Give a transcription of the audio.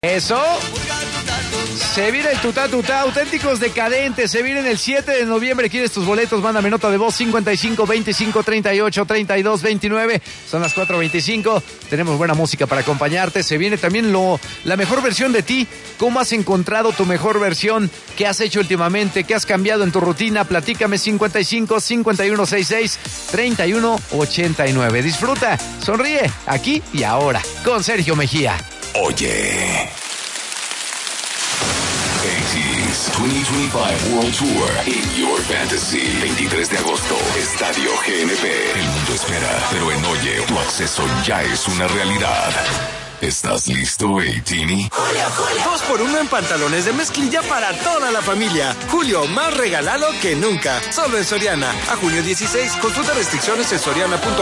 Eso. Se viene el tutá, auténticos decadentes. Se viene el 7 de noviembre. ¿Quieres tus boletos? Mándame nota de voz 55 25 38 32 29. Son las 4:25. Tenemos buena música para acompañarte. Se viene también la mejor versión de ti. ¿Cómo has encontrado tu mejor versión? ¿Qué has hecho últimamente? ¿Qué has cambiado en tu rutina? Platícame 55 51 66 31 89. Disfruta, sonríe, aquí y ahora, con Sergio Mejía. Oye, 80's 2025 World Tour in Your Fantasy. 23 de agosto, Estadio GNP. El mundo espera, pero en Oye, tu acceso ya es una realidad. ¿Estás listo, Eitini? Julio. 2x1 en pantalones de mezclilla para toda la familia. Julio, más regalado que nunca. Solo en Soriana. A junio 16, consulta restricciones en soriana.com.